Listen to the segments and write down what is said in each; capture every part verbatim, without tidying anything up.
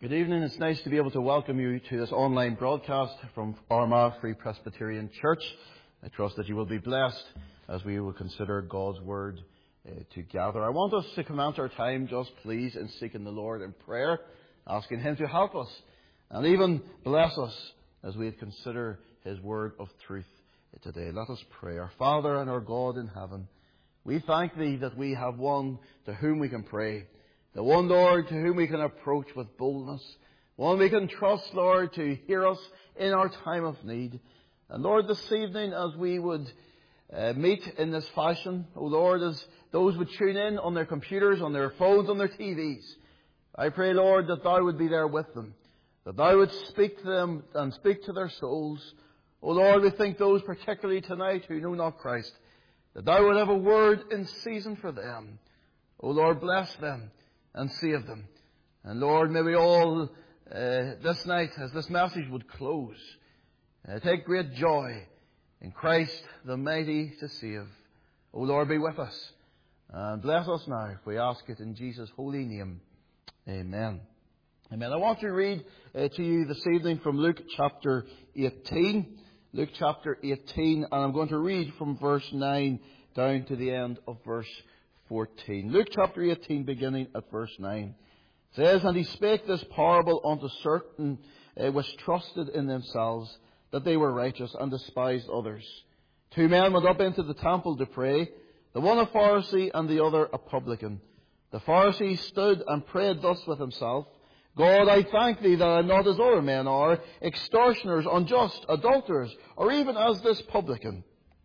Good evening. It's nice to be able to welcome you to this online broadcast from Armagh Free Presbyterian Church. I trust that you will be blessed as we will consider God's Word uh, together. I want us to commence our time just please in seeking the Lord in prayer, asking Him to help us and even bless us as we consider His Word of truth today. Let us pray. Our Father and our God in heaven, we thank Thee that we have one to whom we can pray. The one, Lord, to whom we can approach with boldness. One we can trust, Lord, to hear us in our time of need. And Lord, this evening as we would uh, meet in this fashion, O Lord, as those would tune in on their computers, on their phones, on their T Vs, I pray, Lord, that Thou would be there with them. That Thou would speak to them and speak to their souls. O Lord, we think those particularly tonight who know not Christ, that Thou would have a word in season for them. O Lord, bless them and save them. And Lord, may we all, uh, this night, as this message would close, uh, take great joy in Christ, the mighty to save. O Lord, be with us. And bless us now, if we ask it in Jesus' holy name. Amen. Amen. I want to read uh, to you this evening from Luke chapter eighteen. Luke chapter eighteen, and I'm going to read from verse nine down to the end of verse fourteen. Luke chapter eighteen, beginning at verse nine, says, "And he spake this parable unto certain uh, which trusted in themselves that they were righteous, and despised others. Two men went up into the temple to pray, the one a Pharisee and the other a publican. The Pharisee stood and prayed thus with himself, God, I thank Thee that I am not as other men are, extortioners, unjust, adulterers, or even as this publican.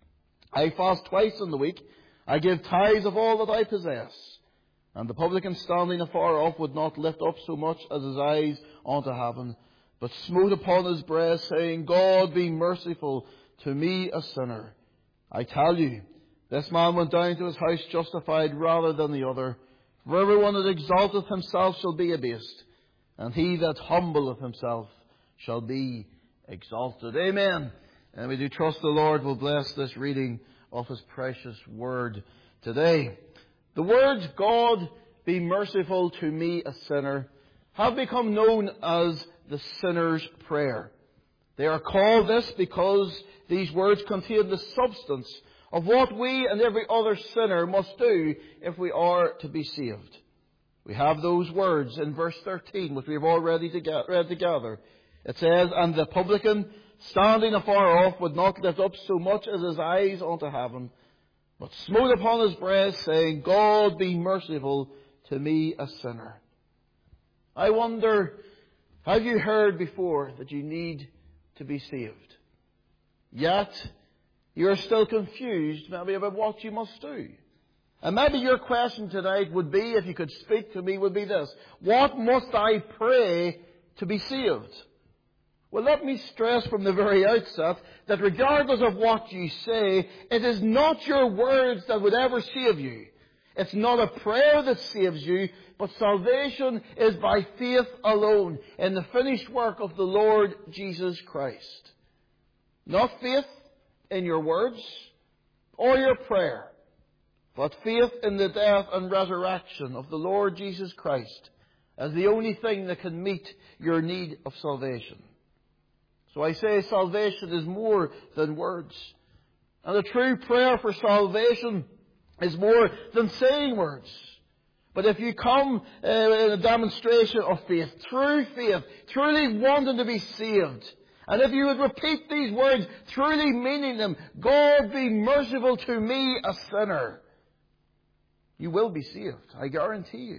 I fast twice in the week. I give tithes of all that I possess. And the publican standing afar off would not lift up so much as his eyes unto heaven, but smote upon his breast, saying, God, be merciful to me, a sinner. I tell you, this man went down to his house justified rather than the other. For everyone that exalteth himself shall be abased, and he that humbleth himself shall be exalted." Amen. And we do trust the Lord will bless this reading of His precious Word today. The words, God, be merciful to me, a sinner, have become known as the sinner's prayer. They are called this because these words contain the substance of what we and every other sinner must do if we are to be saved. We have those words in verse thirteen, which we have already read together. It says, "And the publican, standing afar off, would not lift up so much as his eyes unto heaven, but smote upon his breast, saying, God, be merciful to me, a sinner." I wonder, have you heard before that you need to be saved? Yet, you are still confused maybe about what you must do. And maybe your question tonight would be, if you could speak to me, would be this: what must I pray to be saved? Well, let me stress from the very outset that regardless of what you say, it is not your words that would ever save you. It's not a prayer that saves you, but salvation is by faith alone in the finished work of the Lord Jesus Christ. Not faith in your words or your prayer, but faith in the death and resurrection of the Lord Jesus Christ as the only thing that can meet your need of salvation. So I say salvation is more than words. And the true prayer for salvation is more than saying words. But if you come uh, in a demonstration of faith, true faith, truly wanting to be saved, and if you would repeat these words, truly meaning them, God, be merciful to me, a sinner, you will be saved. I guarantee you.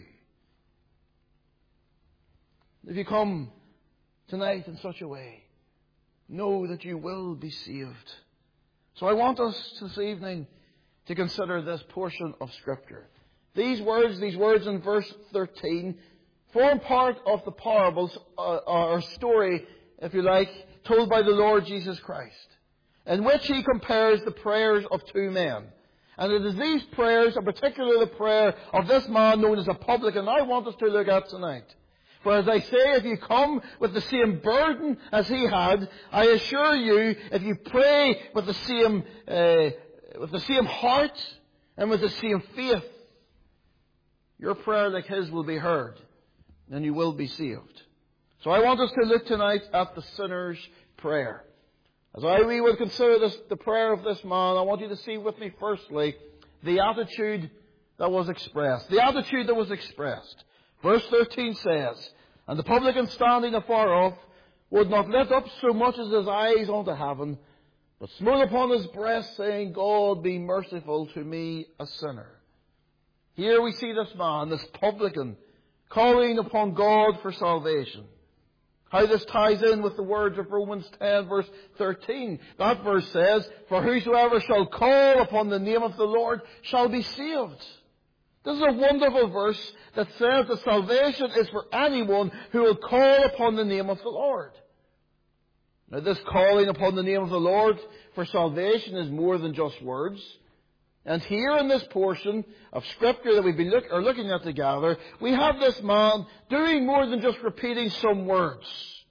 If you come tonight in such a way, know that you will be saved. So I want us this evening to consider this portion of Scripture. These words, these words in verse thirteen, form part of the parables, uh, or story, if you like, told by the Lord Jesus Christ, in which He compares the prayers of two men. And it is these prayers, and particularly the prayer of this man known as a publican, I want us to look at tonight. For as I say, if you come with the same burden as he had, I assure you, if you pray with the same uh, with the same heart and with the same faith, your prayer like his will be heard, and you will be saved. So I want us to look tonight at the sinner's prayer. As I we will consider this, the prayer of this man, I want you to see with me firstly the attitude that was expressed. The attitude that was expressed. Verse thirteen says, "And the publican standing afar off would not lift up so much as his eyes unto heaven, but smote upon his breast, saying, God, be merciful to me, a sinner." Here we see this man, this publican, calling upon God for salvation. How this ties in with the words of Romans ten, verse thirteen. That verse says, "For whosoever shall call upon the name of the Lord shall be saved." This is a wonderful verse that says that salvation is for anyone who will call upon the name of the Lord. Now, this calling upon the name of the Lord for salvation is more than just words. And here in this portion of Scripture that we've been look, are looking at together, we have this man doing more than just repeating some words.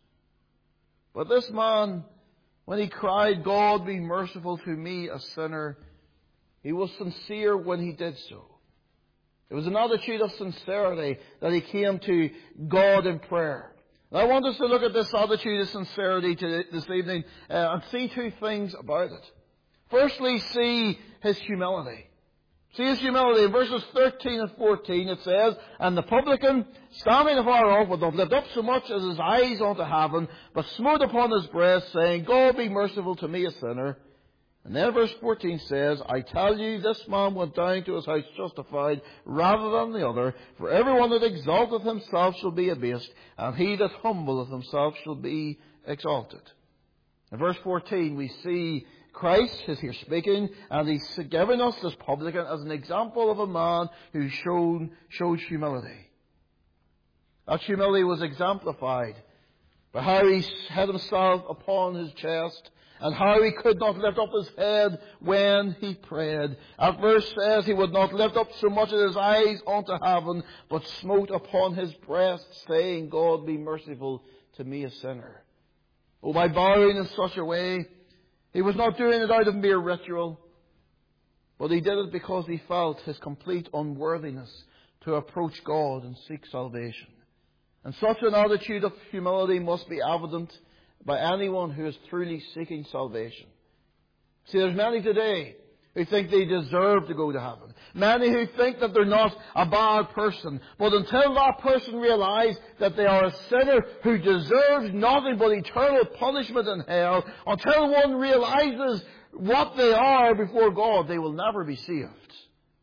But this man, when he cried, God, be merciful to me, a sinner, he was sincere when he did so. It was an attitude of sincerity that he came to God in prayer. And I want us to look at this attitude of sincerity to this evening uh, and see two things about it. Firstly, see his humility. See his humility. In verses thirteen and fourteen it says, "And the publican, standing afar off, would not lift up so much as his eyes unto heaven, but smote upon his breast, saying, God, be merciful to me, a sinner. And then verse fourteen says, I tell you, this man went down to his house justified rather than the other. For everyone that exalteth himself shall be abased, and he that humbleth himself shall be exalted." In verse fourteen we see Christ is here speaking, and he's given us this publican as an example of a man who showed, showed humility. That humility was exemplified by how he had himself upon his chest, and how he could not lift up his head when he prayed. That verse says he would not lift up so much as his eyes unto heaven, but smote upon his breast, saying, God, be merciful to me, a sinner. Oh, by bowing in such a way, he was not doing it out of mere ritual, but he did it because he felt his complete unworthiness to approach God and seek salvation. And such an attitude of humility must be evident by anyone who is truly seeking salvation. See, there's many today who think they deserve to go to heaven. Many who think that they're not a bad person. But until that person realizes that they are a sinner who deserves nothing but eternal punishment in hell, until one realizes what they are before God, they will never be saved.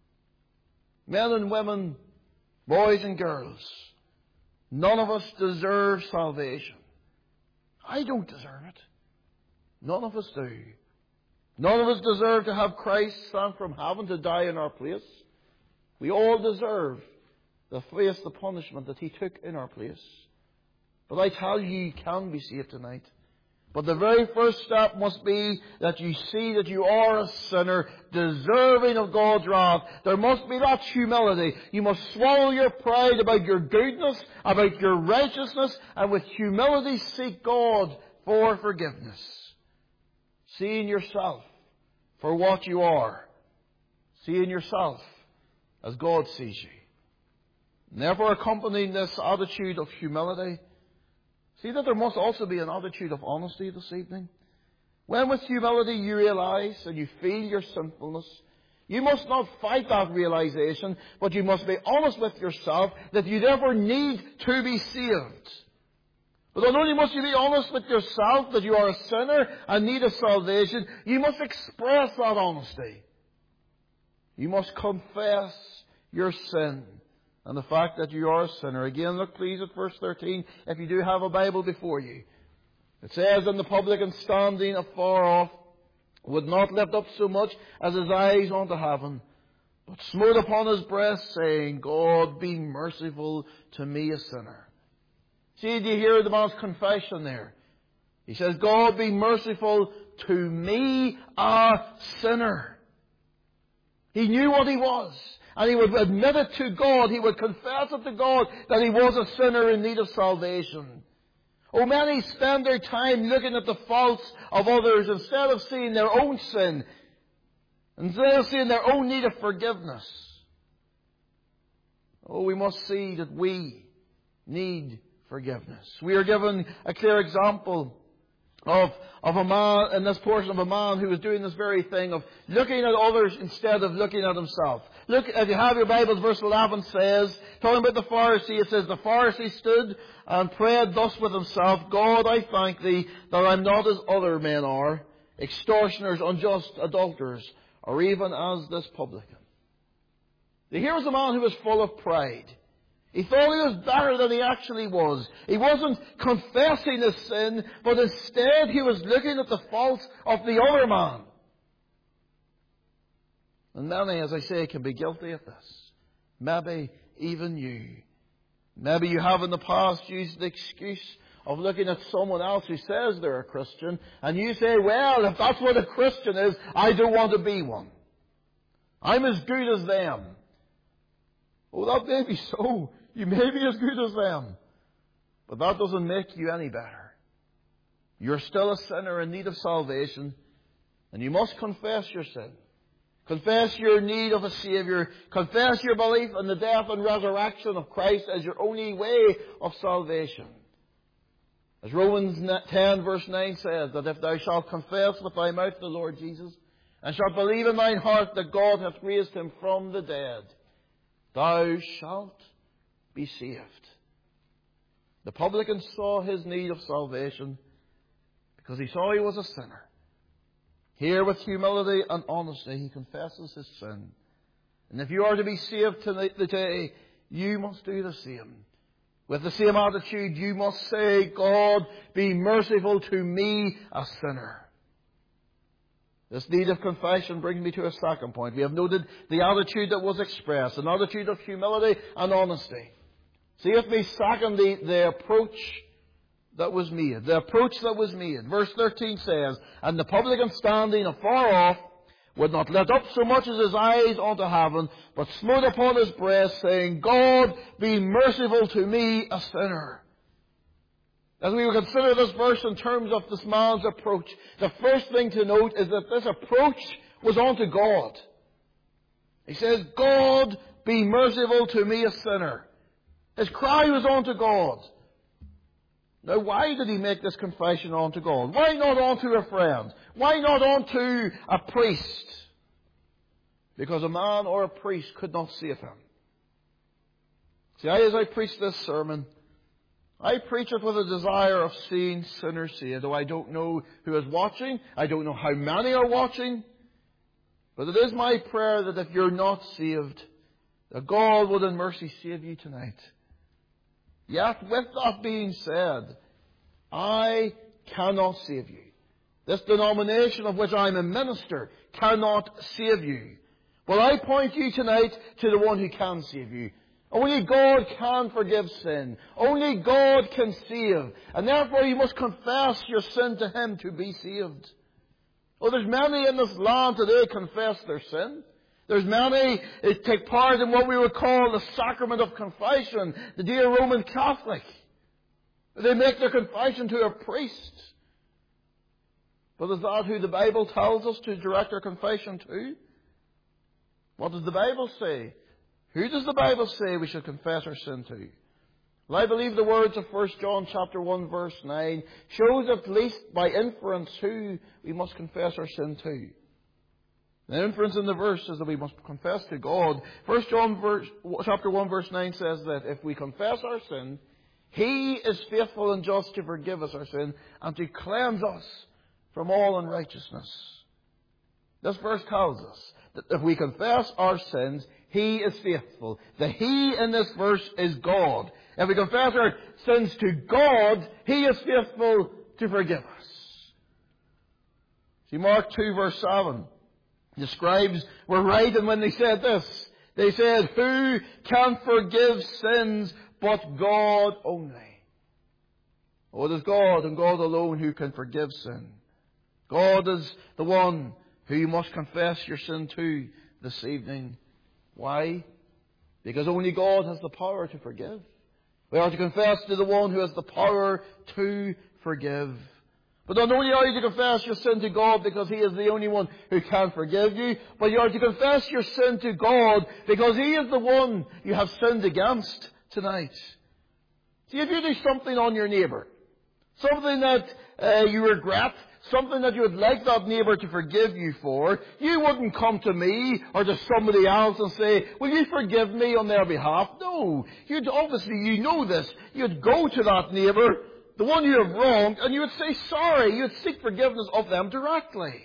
Men and women, boys and girls, none of us deserve salvation. I don't deserve it. None of us do. None of us deserve to have Christ sent from heaven to die in our place. We all deserve to face the punishment that He took in our place. But I tell you, you can be saved tonight. But the very first step must be that you see that you are a sinner, deserving of God's wrath. There must be that humility. You must swallow your pride about your goodness, about your righteousness, and with humility seek God for forgiveness. Seeing yourself for what you are. Seeing yourself as God sees you. Never accompanying this attitude of humility, see that there must also be an attitude of honesty this evening. When with humility you realize and you feel your sinfulness, you must not fight that realization, but you must be honest with yourself that you therefore need to be saved. But not only must you be honest with yourself that you are a sinner and need a salvation, you must express that honesty. You must confess your sin and the fact that you are a sinner. Again, look please at verse thirteen, if you do have a Bible before you. It says, And the publican standing afar off would not lift up so much as his eyes unto heaven, but smote upon his breast, saying, God, be merciful to me, a sinner. See, do you hear the man's confession there? He says, God, be merciful to me, a sinner. He knew what he was. And he would admit it to God. He would confess it to God that he was a sinner in need of salvation. Oh, many spend their time looking at the faults of others instead of seeing their own sin. Instead of seeing their own need of forgiveness. Oh, we must see that we need forgiveness. We are given a clear example of, of a man, in this portion of a man who was doing this very thing of looking at others instead of looking at himself. Look, if you have your Bibles, verse eleven says, talking about the Pharisee, it says, the Pharisee stood and prayed thus with himself, God, I thank thee that I'm not as other men are, extortioners, unjust, adulterers, or even as this publican. Here was a man who was full of pride. He thought he was better than he actually was. He wasn't confessing his sin, but instead he was looking at the faults of the other man. And many, as I say, can be guilty of this. Maybe even you. Maybe you have in the past used the excuse of looking at someone else who says they're a Christian, and you say, well, if that's what a Christian is, I don't want to be one. I'm as good as them. Oh, that may be so. You may be as good as them. But that doesn't make you any better. You're still a sinner in need of salvation, and you must confess your sin. Confess your need of a Saviour. Confess your belief in the death and resurrection of Christ as your only way of salvation. As Romans ten verse nine says, that if thou shalt confess with thy mouth the Lord Jesus, and shalt believe in thine heart that God hath raised him from the dead, thou shalt be saved. The publican saw his need of salvation because he saw he was a sinner. Here, with humility and honesty, he confesses his sin. And if you are to be saved today, you must do the same. With the same attitude, you must say, God, be merciful to me, a sinner. This need of confession brings me to a second point. We have noted the attitude that was expressed, an attitude of humility and honesty. See with me, secondly, the approach that was made. The approach that was made. Verse thirteen says, and the publican standing afar off would not lift up so much as his eyes unto heaven, but smote upon his breast, saying, God, be merciful to me, a sinner. As we will consider this verse in terms of this man's approach, the first thing to note is that this approach was unto God. He says, God, be merciful to me, a sinner. His cry was unto God. Now, why did he make this confession unto God? Why not unto a friend? Why not unto a priest? Because a man or a priest could not save him. See, as I preach this sermon, I preach it with a desire of seeing sinners saved. Though I don't know who is watching, I don't know how many are watching, but it is my prayer that if you're not saved, that God would in mercy save you tonight. Yet, with that being said, I cannot save you. This denomination of which I'm a minister cannot save you. But I point you tonight to the one who can save you. Only God can forgive sin. Only God can save. And therefore you must confess your sin to Him to be saved. Oh, there's many in this land today confess their sin. There's many who take part in what we would call the sacrament of confession, the dear Roman Catholic. They make their confession to a priest. But is that who the Bible tells us to direct our confession to? What does the Bible say? Who does the Bible say we should confess our sin to? Well, I believe the words of First John chapter one verse nine shows at least by inference who we must confess our sin to. The inference in the verse is that we must confess to God. First John verse, chapter one verse nine says that if we confess our sin, He is faithful and just to forgive us our sin and to cleanse us from all unrighteousness. This verse tells us that if we confess our sins, He is faithful. The He in this verse is God. If we confess our sins to God, He is faithful to forgive us. See, Mark two verse seven. The scribes were right, and when they said this, they said, who can forgive sins but God only? Oh, it is God and God alone who can forgive sin. God is the one who you must confess your sin to this evening. Why? Because only God has the power to forgive. We are to confess to the one who has the power to forgive. But not only are you to confess your sin to God because He is the only one who can forgive you, but you are to confess your sin to God because He is the one you have sinned against tonight. See, if you do something on your neighbour, something that uh, you regret, something that you would like that neighbour to forgive you for, you wouldn't come to me or to somebody else and say, will you forgive me on their behalf? No. You'd obviously, you know this, you'd go to that neighbour, the one you have wronged, and you would say sorry. You'd seek forgiveness of them directly.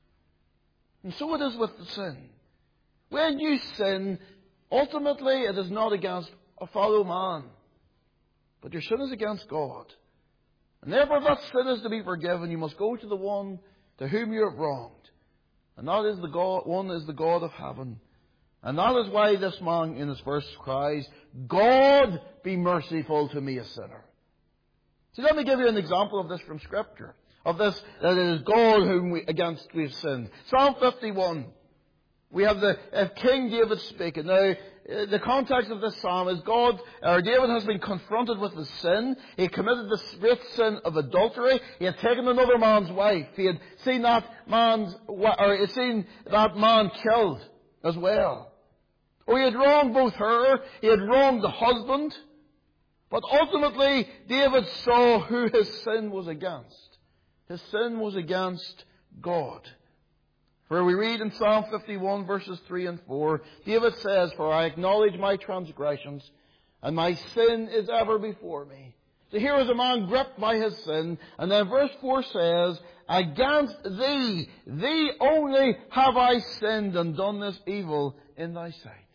And so it is with the sin. When you sin, ultimately it is not against a fellow man, but your sin is against God. And therefore, if that sin is to be forgiven, you must go to the one to whom you have wronged. And that is the God, one is the God of heaven. And that is why this man in this verse cries, God be merciful to me, a sinner. So let me give you an example of this from Scripture. Of this, that it is God whom we, against we have sinned. Psalm fifty-one. We have the uh, King David speaking. Now, uh, the context of this psalm is God, or David has been confronted with his sin. He had committed the great sin of adultery. He had taken another man's wife. He had seen that man's, or he had seen that man killed as well. Or he had wronged both her, he had wronged the husband. But ultimately, David saw who his sin was against. His sin was against God. For we read in Psalm fifty-one verses three and four, David says, for I acknowledge my transgressions, and my sin is ever before me. So here is a man gripped by his sin, and then verse four says, against thee, thee only have I sinned and done this evil in thy sight.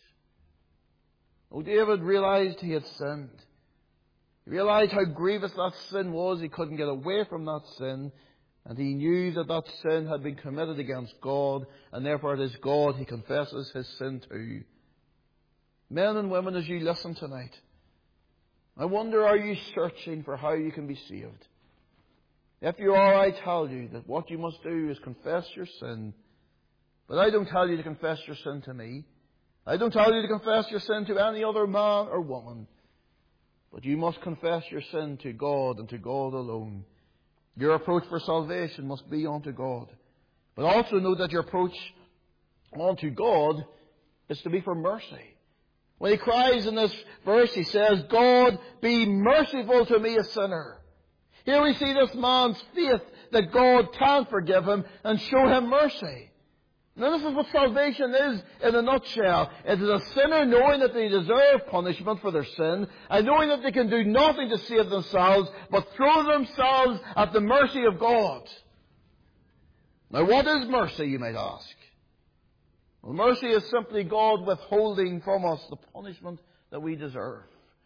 Oh, David realized he had sinned. He realized how grievous that sin was. He couldn't get away from that sin. And he knew that that sin had been committed against God. And therefore it is God he confesses his sin to. Men and women, as you listen tonight, I wonder, are you searching for how you can be saved? If you are, I tell you that what you must do is confess your sin. But I don't tell you to confess your sin to me. I don't tell you to confess your sin to any other man or woman. But you must confess your sin to God and to God alone. Your approach for salvation must be unto God. But also know that your approach unto God is to be for mercy. When he cries in this verse, he says, God, be merciful to me, a sinner. Here we see this man's faith that God can forgive him and show him mercy. Now this is what salvation is in a nutshell. It is a sinner knowing that they deserve punishment for their sin, and knowing that they can do nothing to save themselves, but throw themselves at the mercy of God. Now what is mercy, you might ask? Well, mercy is simply God withholding from us the punishment that we deserve.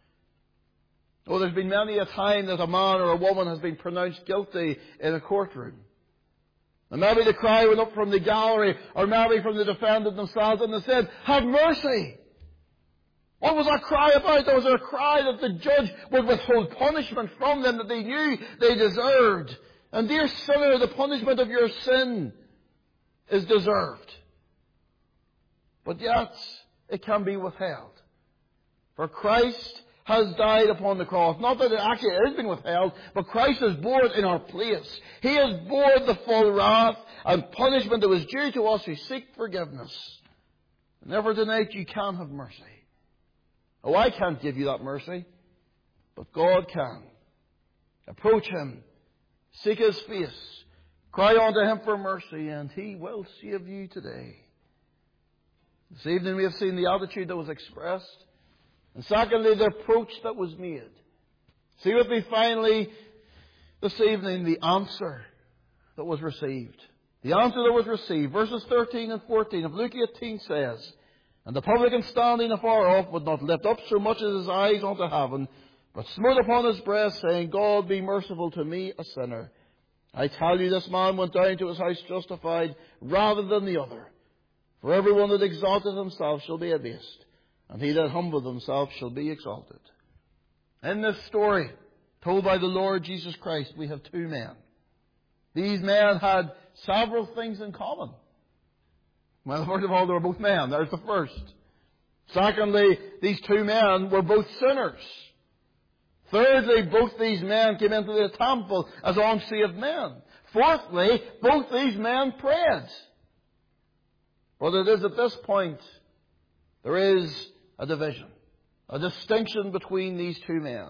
Oh, there's been many a time that a man or a woman has been pronounced guilty in a courtroom. And maybe the cry went up from the gallery, or maybe from the defendant themselves, and they said, have mercy. What was that cry about? There was a cry that the judge would withhold punishment from them that they knew they deserved. And dear sinner, the punishment of your sin is deserved. But yet, it can be withheld. For Christ has died upon the cross. Not that it actually has been withheld, but Christ has bore it in our place. He has borne the full wrath and punishment that was due to us who seek forgiveness. And therefore tonight you can have mercy. Oh, I can't give you that mercy, but God can. Approach Him, seek His face, cry unto Him for mercy, and He will save you today. This evening we have seen the attitude that was expressed. And secondly, the approach that was made. See with me finally this evening the answer that was received. The answer that was received. Verses thirteen and fourteen of Luke eighteen says, and the publican standing afar off would not lift up so much as his eyes unto heaven, but smote upon his breast, saying, God be merciful to me, a sinner. I tell you, this man went down to his house justified rather than the other. For everyone that exalteth himself shall be abased, and he that humbleth himself shall be exalted. In this story, told by the Lord Jesus Christ, we have two men. These men had several things in common. Well, first of all, they were both men. There's the first. Secondly, these two men were both sinners. Thirdly, both these men came into the temple as unsaved men. Fourthly, both these men prayed. But it is at this point there is a division, a distinction between these two men.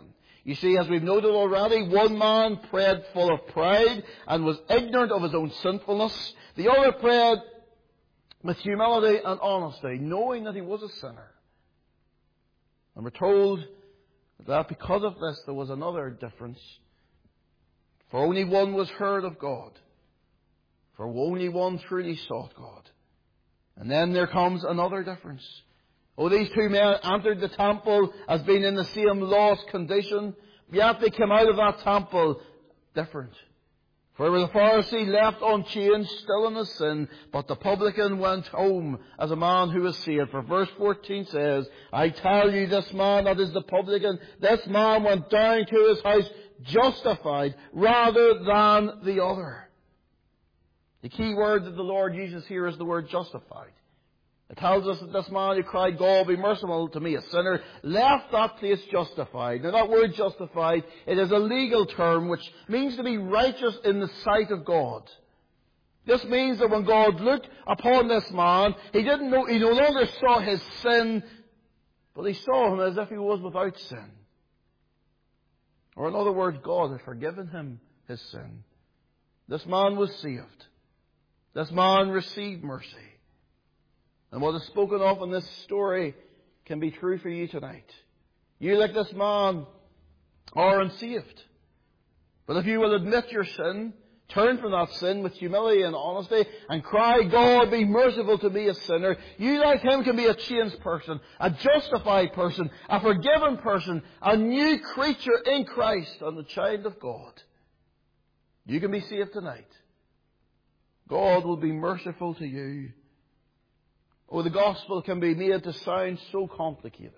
You see, as we've noted already, one man prayed full of pride and was ignorant of his own sinfulness. The other prayed with humility and honesty, knowing that he was a sinner. And we're told that because of this there was another difference. For only one was heard of God. For only one truly sought God. And then there comes another difference. Oh, these two men entered the temple as being in the same lost condition, yet they came out of that temple different. For the Pharisee left unchanged, still in his sin, but the publican went home as a man who was saved. For verse fourteen says, I tell you, this man, that is the publican, this man went down to his house justified rather than the other. The key word that the Lord uses here is the word justified. It tells us that this man who cried, God, be merciful to me, a sinner, left that place justified. Now that word justified, it is a legal term which means to be righteous in the sight of God. This means that when God looked upon this man, he didn't know, he no longer saw his sin, but he saw him as if he was without sin. Or in other words, God had forgiven him his sin. This man was saved. This man received mercy. And what is spoken of in this story can be true for you tonight. You, like this man, are unsaved. But if you will admit your sin, turn from that sin with humility and honesty, and cry, God, be merciful to me, a sinner, you, like him, can be a changed person, a justified person, a forgiven person, a new creature in Christ, and a child of God. You can be saved tonight. God will be merciful to you. Oh, the gospel can be made to sound so complicated.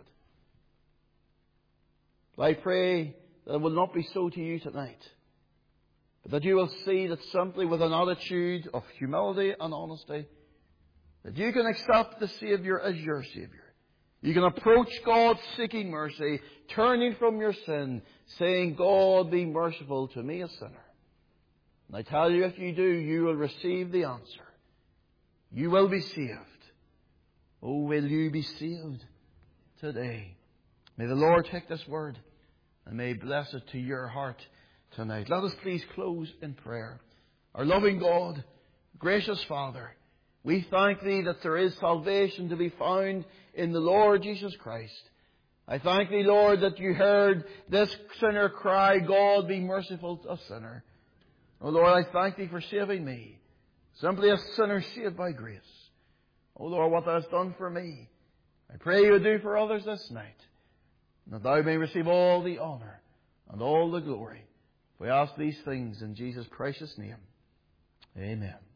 But I pray that it will not be so to you tonight. But that you will see that simply with an attitude of humility and honesty, that you can accept the Saviour as your Saviour. You can approach God seeking mercy, turning from your sin, saying, God, be merciful to me, a sinner. And I tell you, if you do, you will receive the answer. You will be saved. Oh, will you be saved today? May the Lord take this word and may bless it to your heart tonight. Let us please close in prayer. Our loving God, gracious Father, we thank Thee that there is salvation to be found in the Lord Jesus Christ. I thank Thee, Lord, that You heard this sinner cry, God, be merciful to a sinner. Oh, Lord, I thank Thee for saving me, simply a sinner saved by grace. Oh, Lord, what Thou hast done for me, I pray You would do for others this night, and that Thou may receive all the honour and all the glory. We ask these things in Jesus' precious name. Amen.